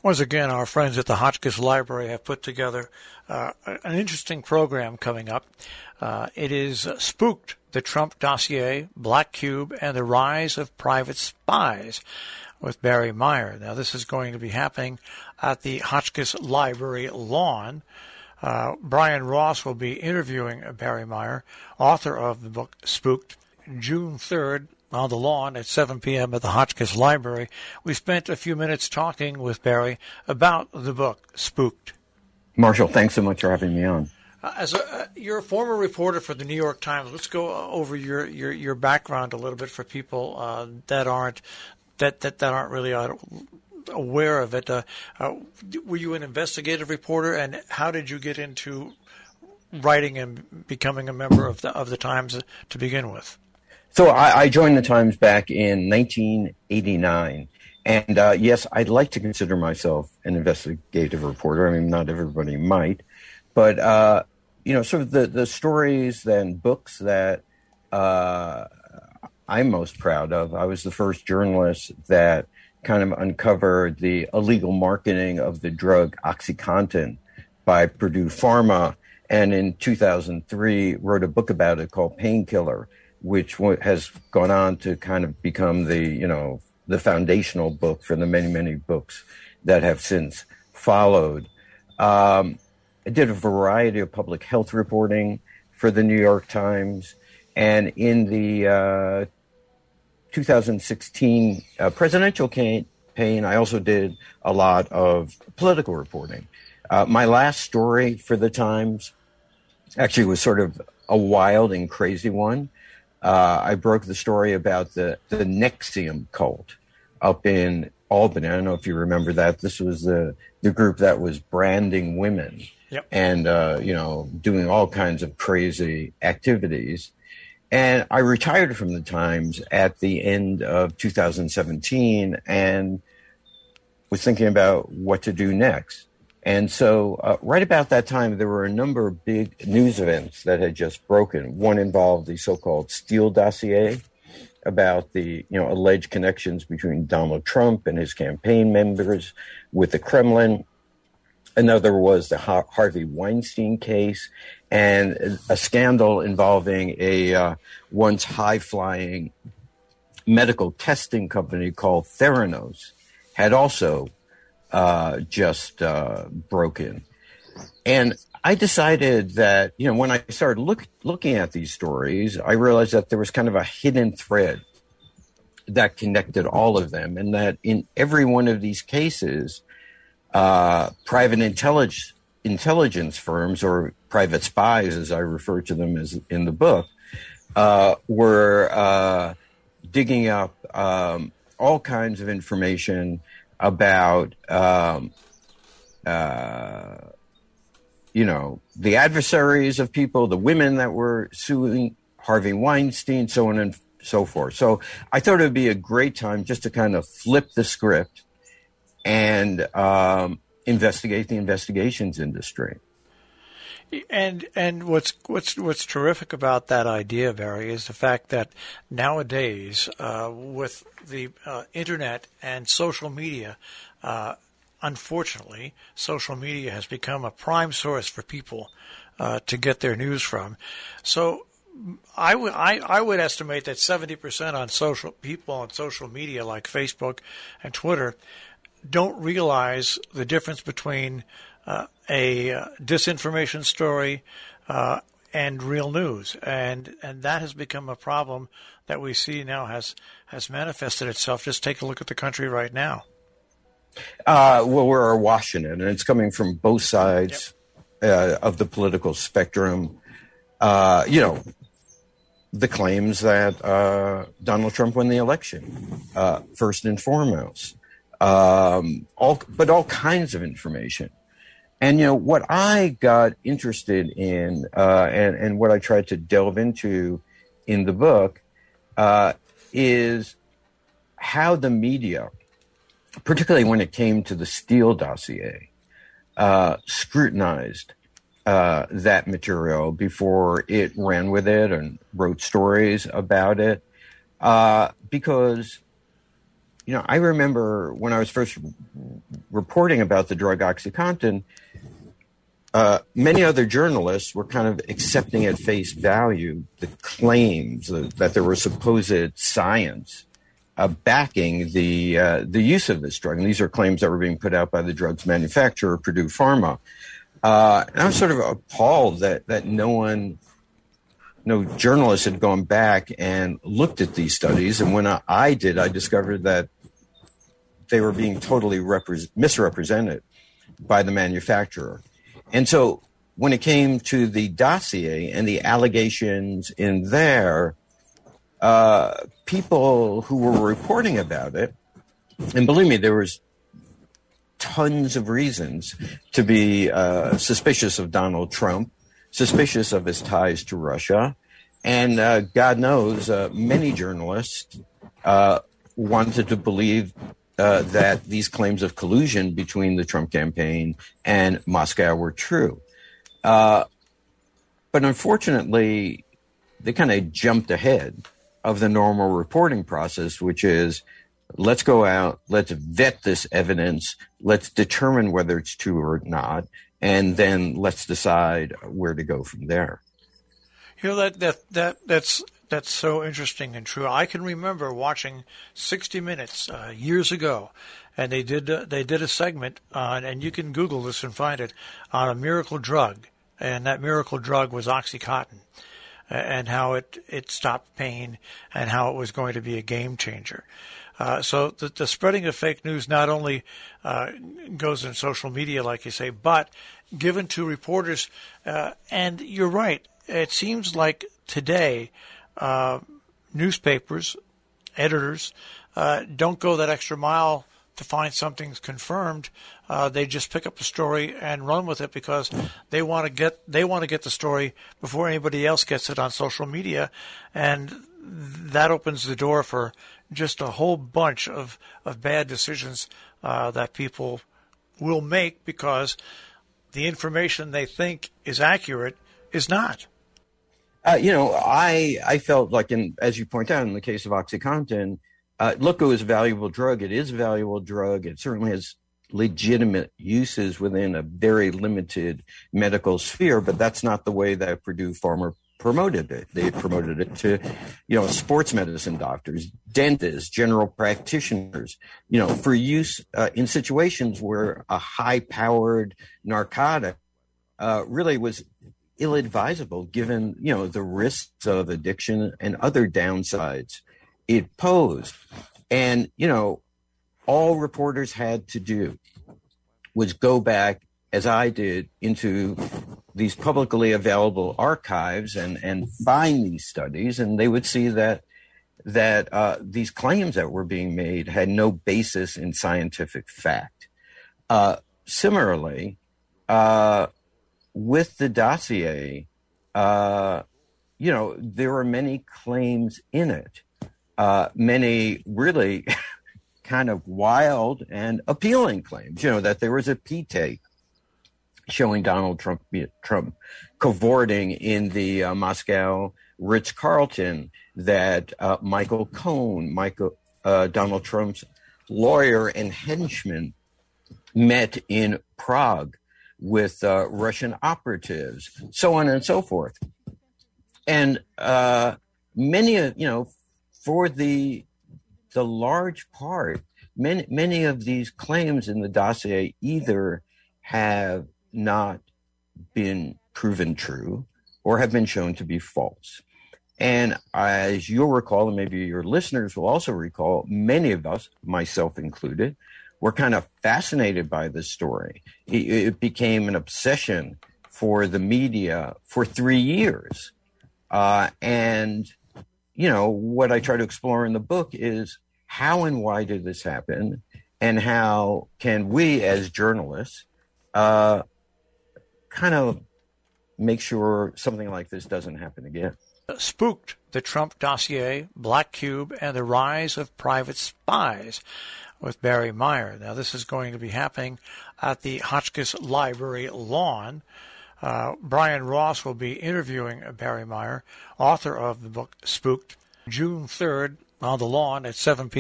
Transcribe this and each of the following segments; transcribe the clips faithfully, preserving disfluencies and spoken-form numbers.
Once again, our friends at the Hotchkiss Library have put together uh, an interesting program coming up. Uh, it is uh, Spooked, the Trump Dossier, Black Cube, and the Rise of Private Spies with Barry Meyer. Now, this is going to be happening at the Hotchkiss Library lawn. Uh, Brian Ross will be interviewing Barry Meyer, author of the book Spooked, June third, on the lawn at seven p.m. at the Hotchkiss Library. We spent a few minutes talking with Barry about the book, Spooked. Marshall, thanks so much for having me on. Uh, as a, uh, you're a former reporter for the New York Times. Let's go over your, your, your background a little bit for people uh, that aren't that, that, that aren't really uh, aware of it. Uh, uh, were you an investigative reporter, and how did you get into writing and becoming a member of the of the Times to begin with? So I, I joined the Times back in nineteen eighty-nine. And uh, yes, I'd like to consider myself an investigative reporter. I mean, not everybody might. But, uh, you know, sort of the, the stories and books that uh, I'm most proud of, I was the first journalist that kind of uncovered the illegal marketing of the drug OxyContin by Purdue Pharma. And in two thousand three, wrote a book about it called Painkiller, which has gone on to kind of become the, you know, the foundational book for the many, many books that have since followed. Um, I did a variety of public health reporting for the New York Times. And in the uh, two thousand sixteen uh, presidential campaign, I also did a lot of political reporting. Uh, my last story for the Times actually was sort of a wild and crazy one. Uh, I broke the story about the, the NXIVM cult up in Albany. I don't know if you remember that. This was the, the group that was branding women yep. and, uh, you know, doing all kinds of crazy activities. And I retired from the Times at the end of two thousand seventeen and was thinking about what to do next. And so uh, right about that time, there were a number of big news events that had just broken. One involved the so-called Steele dossier about the, you know, alleged connections between Donald Trump and his campaign members with the Kremlin. Another was the Har- Harvey Weinstein case and a scandal involving a uh, once high-flying medical testing company called Theranos had also uh, just uh, broken. And I decided that, you know, when I started look, looking at these stories, I realized that there was kind of a hidden thread that connected all of them, and that in every one of these cases, uh, private intelligence intelligence firms, or private spies, as I refer to them as in the book, uh, were uh, digging up um, all kinds of information about, um, uh, you know, the adversaries of people, the women that were suing Harvey Weinstein, so on and so forth. So I thought it would be a great time just to kind of flip the script and um, investigate the investigations industry. And and what's what's what's terrific about that idea, Barry, is the fact that nowadays, uh, with the uh, internet and social media, uh, unfortunately, social media has become a prime source for people uh, to get their news from. So, I would I, I would estimate that seventy percent on social people on social media like Facebook and Twitter don't realize the difference between uh, a uh, disinformation story uh, and real news, and and that has become a problem that we see now has has manifested itself. Just take a look at the country right now. Uh, well, we're awash in it, and it's coming from both sides yep. uh, of the political spectrum. Uh, you know, the claims that uh, Donald Trump won the election, uh, first and foremost. Um, all, but all kinds of information. And, you know, what I got interested in, uh, and, and what I tried to delve into in the book, uh, is how the media, particularly when it came to the Steele dossier, uh, scrutinized, uh, that material before it ran with it and wrote stories about it. Uh, because you know, I remember when I was first reporting about the drug OxyContin, uh, many other journalists were kind of accepting at face value the claims that there was supposed science uh, backing the uh, the use of this drug. And these are claims that were being put out by the drug's manufacturer, Purdue Pharma. Uh, and I was sort of appalled that, that no one, no journalist had gone back and looked at these studies. And when I, I did, I discovered that they were being totally repre- misrepresented by the manufacturer. And so when it came to the dossier and the allegations in there, uh, people who were reporting about it, and believe me, there was tons of reasons to be uh, suspicious of Donald Trump, suspicious of his ties to Russia. And uh, God knows, uh, many journalists uh, wanted to believe uh, that these claims of collusion between the Trump campaign and Moscow were true. Uh, but unfortunately, they kind of jumped ahead of the normal reporting process, which is, let's go out, let's vet this evidence, let's determine whether it's true or not, and then let's decide where to go from there. You know, that that that that's that's so interesting and true. I can remember watching sixty minutes uh, years ago, and they did uh, they did a segment on, and you can Google this and find it, on a miracle drug, and that miracle drug was OxyContin, and how it it stopped pain, and how it was going to be a game changer. Uh, so the, the spreading of fake news not only uh, goes in social media, like you say, but given to reporters. Uh, and you're right. It seems like today uh, newspapers, editors, uh, don't go that extra mile to find something's confirmed. Uh, they just pick up a story and run with it because they want to get they want to get the story before anybody else gets it on social media, and that opens the door for just a whole bunch of, of bad decisions uh, that people will make because the information they think is accurate is not. Uh, you know, I I felt like, in, as you point out, in the case of OxyContin, uh, look, it was a valuable drug. It is a valuable drug. It certainly has legitimate uses within a very limited medical sphere, but that's not the way that Purdue Pharma promoted it. They promoted it to, you know, sports medicine doctors, dentists, general practitioners, you know, for use uh, in situations where a high-powered narcotic uh, really was ill-advisable given, you know, the risks of addiction and other downsides it posed. And, you know, all reporters had to do was go back, as I did, into these publicly available archives and, and find these studies, and they would see that that uh, these claims that were being made had no basis in scientific fact. Uh, similarly, uh, with the dossier, uh, you know, there were many claims in it, uh, many really kind of wild and appealing claims, you know, that there was a P-tape showing Donald Trump Trump cavorting in the uh, Moscow Ritz-Carlton, that uh, Michael Cohen, Michael uh, Donald Trump's lawyer and henchman, met in Prague with uh, Russian operatives, so on and so forth. And uh, many, you know, for the the large part, many many of these claims in the dossier either have not been proven true or have been shown to be false. And as you'll recall, and maybe your listeners will also recall, many of us, myself included, were kind of fascinated by this story. It, it became an obsession for the media for three years. Uh, and, you know, what I try to explore in the book is how and why did this happen, and how can we as journalists uh, kind of make sure something like this doesn't happen again. Spooked, the Trump dossier, Black Cube, and the rise of private spies with Barry Meyer. Now, this is going to be happening at the Hotchkiss Library lawn. Uh, Brian Ross will be interviewing Barry Meyer, author of the book Spooked, June third on the lawn at seven p.m.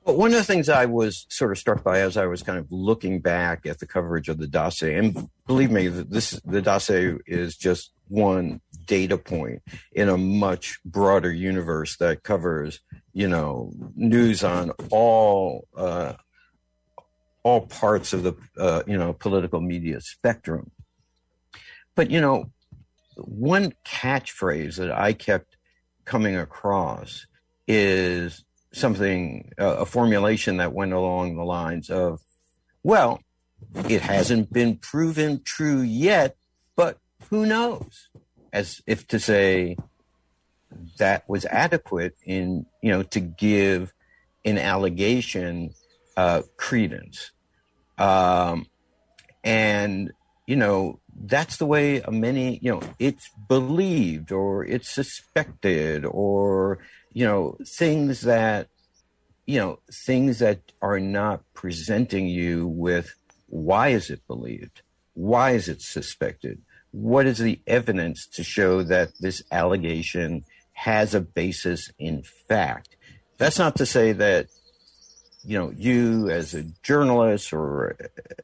But one of the things I was sort of struck by as I was kind of looking back at the coverage of the dossier, and believe me, this the dossier is just one data point in a much broader universe that covers, you know, news on all uh, all parts of the uh, you know political media spectrum. But you know, one catchphrase that I kept coming across is something, uh, a formulation that went along the lines of, well, it hasn't been proven true yet, but who knows? As if to say that was adequate in, you know, to give an allegation uh, credence. Um, and, you know, that's the way many, you know, it's believed or it's suspected or, you know, things that, you know, things that are not presenting you with why is it believed? Why is it suspected? What is the evidence to show that this allegation has a basis in fact? That's not to say that, you know, you as a journalist or,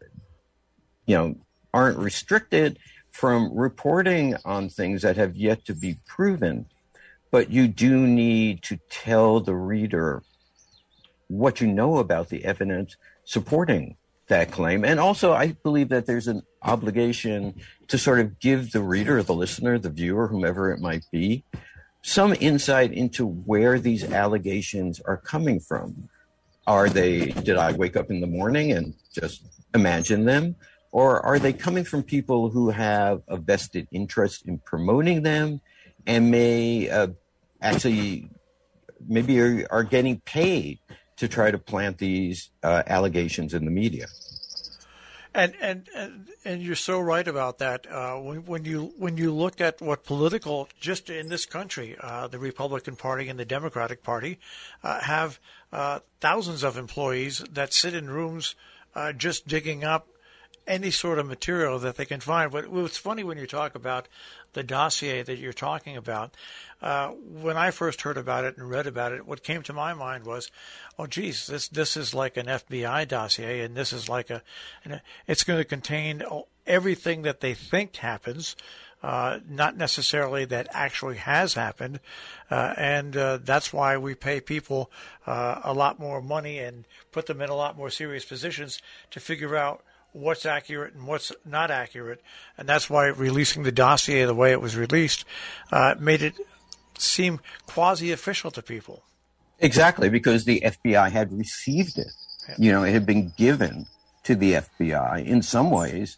you know, aren't restricted from reporting on things that have yet to be proven. But you do need to tell the reader what you know about the evidence supporting that claim. And also, I believe that there's an obligation to sort of give the reader, the listener, the viewer, whomever it might be, some insight into where these allegations are coming from. Are they, did I wake up in the morning and just imagine them? Or are they coming from people who have a vested interest in promoting them and may uh, actually maybe are, are getting paid to try to plant these uh, allegations in the media? And and and, and you're so right about that. Uh, when, when you when you look at what political, just in this country, uh, the Republican Party and the Democratic Party uh, have uh, thousands of employees that sit in rooms uh, just digging up any sort of material that they can find. But what's funny when you talk about the dossier that you're talking about, uh, when I first heard about it and read about it, what came to my mind was, oh, geez, this this is like an F B I dossier, and this is like a, and it's going to contain everything that they think happens, uh, not necessarily that actually has happened, uh, and uh, that's why we pay people uh, a lot more money and put them in a lot more serious positions to figure out what's accurate and what's not accurate. And that's why releasing the dossier the way it was released uh, made it seem quasi-official to people. Exactly, because the F B I had received it. Yeah. You know, it had been given to the F B I in some ways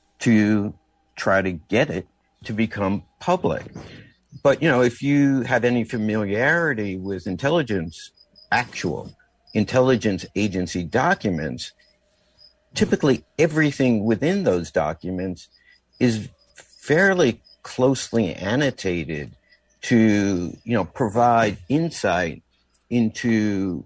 to try to get it to become public. But, you know, if you have any familiarity with intelligence, actual intelligence agency documents, typically everything within those documents is fairly closely annotated to, you know, provide insight into,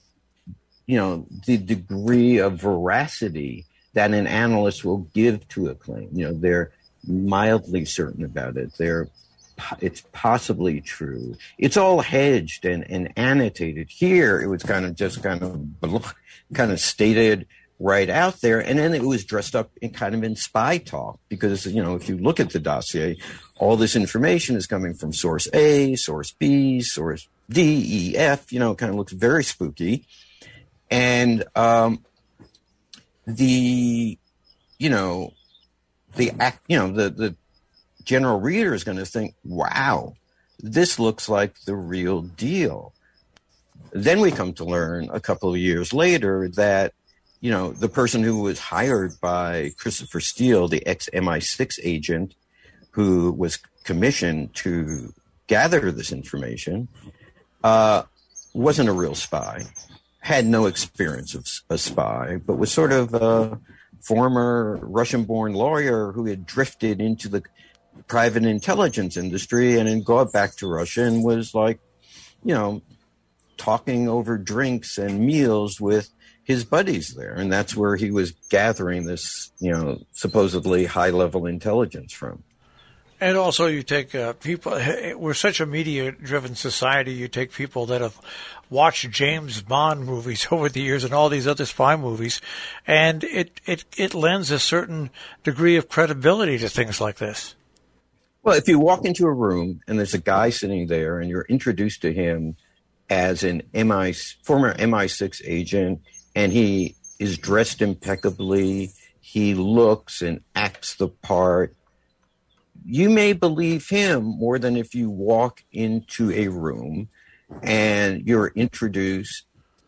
you know, the degree of veracity that an analyst will give to a claim. You know, they're mildly certain about it. They're, it's possibly true. It's all hedged and, and annotated. Here, it was kind of just kind of, kind of stated right out there. And then it was dressed up in kind of in spy talk because, you know, if you look at the dossier, all this information is coming from source A, source B, source D, E, F, you know, it kind of looks very spooky. And um, the, you know, the act, you know, the, the general reader is going to think, wow, this looks like the real deal. Then we come to learn a couple of years later that, you know, the person who was hired by Christopher Steele, the ex-M I six agent who was commissioned to gather this information, uh, wasn't a real spy, had no experience of a spy, but was sort of a former Russian-born lawyer who had drifted into the private intelligence industry and then gone back to Russia and was like, you know, talking over drinks and meals with his buddies there. And that's where he was gathering this, you know, supposedly high-level intelligence from. And also, you take uh, people. We're such a media-driven society. You take people that have watched James Bond movies over the years and all these other spy movies, and it it it lends a certain degree of credibility to things like this. Well, if you walk into a room and there's a guy sitting there, and you're introduced to him as an M I former M I six agent, and he is dressed impeccably, he looks and acts the part, you may believe him more than if you walk into a room and you're introduced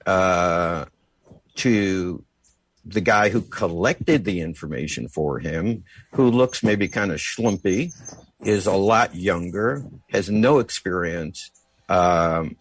uh, to the guy who collected the information for him, who looks maybe kind of schlumpy, is a lot younger, has no experience um,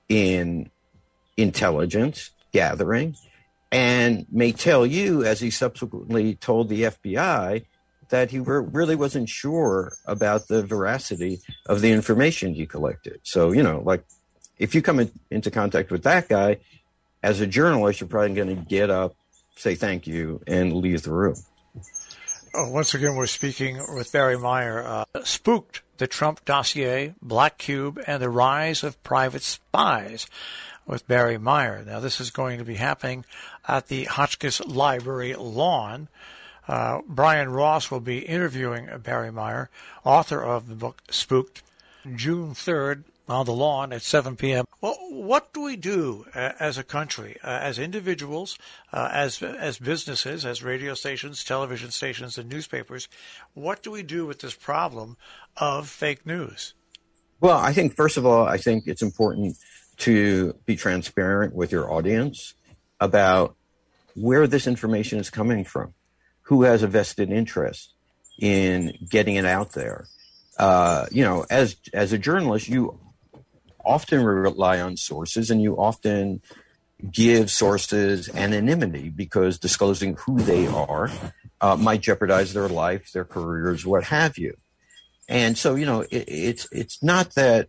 in intelligence gathering, and may tell you, as he subsequently told the F B I, that he were, really wasn't sure about the veracity of the information he collected. So, you know, like, if you come in, into contact with that guy, as a journalist, you're probably going to get up, say thank you, and leave the room. Oh, once again, we're speaking with Barry Meier. Uh, Spooked, the Trump Dossier, Black Cube, and the Rise of Private Spies with Barry Meier. Now, this is going to be happening at the Hotchkiss Library lawn. Uh, Brian Ross will be interviewing Barry Meier, author of the book Spooked, June third on the lawn at seven p.m. Well, what do we do uh, as a country, uh, as individuals, uh, as as businesses, as radio stations, television stations, and newspapers? What do we do with this problem of fake news? Well, I think, first of all, I think it's important to be transparent with your audience about where this information is coming from, who has a vested interest in getting it out there. Uh, you know, as as a journalist, you often rely on sources, and you often give sources anonymity because disclosing who they are uh, might jeopardize their life, their careers, what have you. And so, you know, it, it's it's not that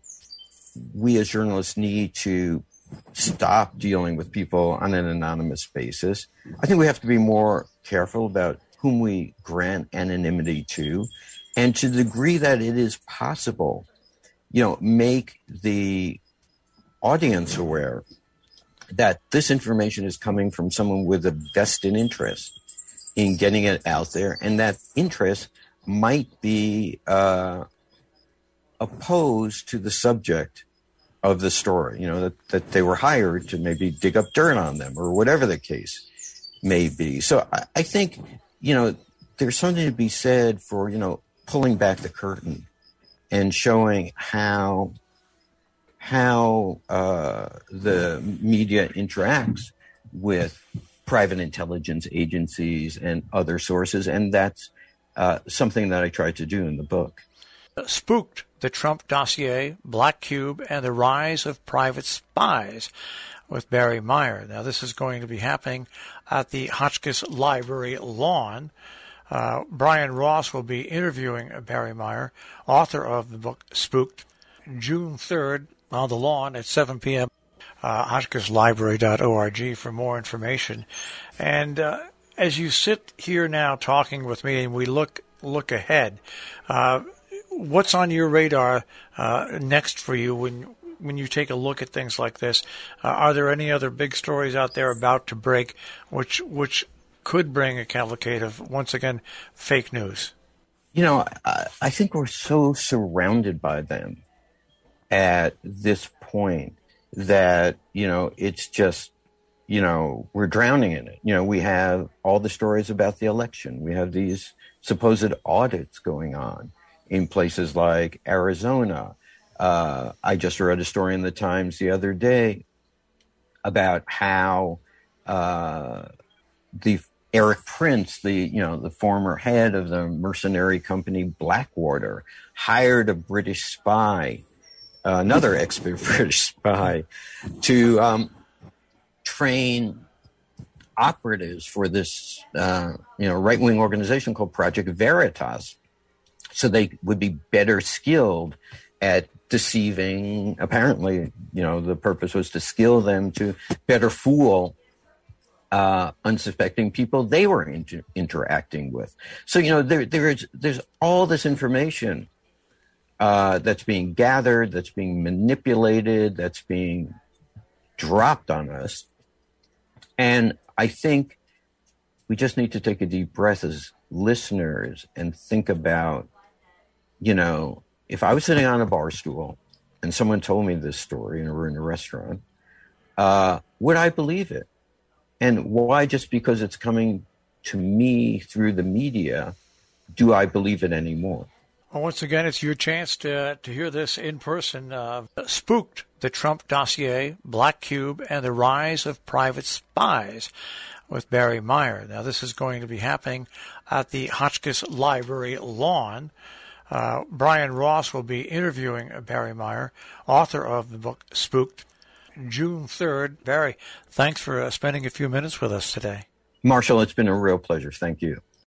we as journalists need to stop dealing with people on an anonymous basis. I think we have to be more careful about whom we grant anonymity to, and to the degree that it is possible, you know, make the audience aware that this information is coming from someone with a vested interest in getting it out there, and that interest might be uh, opposed to the subject of the story, you know, that, that they were hired to maybe dig up dirt on them or whatever the case may be. So I, I think, you know, there's something to be said for, you know, pulling back the curtain and showing how how uh, the media interacts with private intelligence agencies and other sources. And that's uh, something that I tried to do in the book. Spooked, the Trump Dossier, Black Cube, and the Rise of Private Spies with Barry Meier. Now, this is going to be happening at the Hotchkiss Library lawn. Uh, Brian Ross will be interviewing Barry Meier, author of the book Spooked, June third on the lawn at seven p.m. Uh, hotchkiss library dot org for more information. And uh, as you sit here now talking with me and we look look ahead, uh, what's on your radar uh, next for you when when you take a look at things like this? Uh, are there any other big stories out there about to break which which could bring a cavalcade of, once again, fake news? You know, I, I think we're so surrounded by them at this point that, you know, it's just, you know, we're drowning in it. You know, we have all the stories about the election. We have these supposed audits going on in places like Arizona. Uh, I just read a story in the Times the other day about how uh, the Eric Prince, the you know the former head of the mercenary company Blackwater, hired a British spy, uh, another ex-British spy, to um, train operatives for this uh, you know right-wing organization called Project Veritas, so they would be better skilled at deceiving. Apparently, you know, the purpose was to skill them to better fool uh, unsuspecting people they were inter- interacting with. So, you know, there, there is, there's all this information uh, that's being gathered, that's being manipulated, that's being dropped on us. And I think we just need to take a deep breath as listeners and think about, you know, if I was sitting on a bar stool and someone told me this story and we're in a restaurant, uh, would I believe it? And why, just because it's coming to me through the media, do I believe it anymore? Well, once again, it's your chance to to hear this in person. Uh, Spooked, the Trump Dossier, Black Cube, and the Rise of Private Spies with Barry Meier. Now, this is going to be happening at the Hotchkiss Library lawn. Uh, Brian Ross will be interviewing Barry Meier, author of the book Spooked, June third. Barry, thanks for uh, spending a few minutes with us today. Marshall, it's been a real pleasure. Thank you.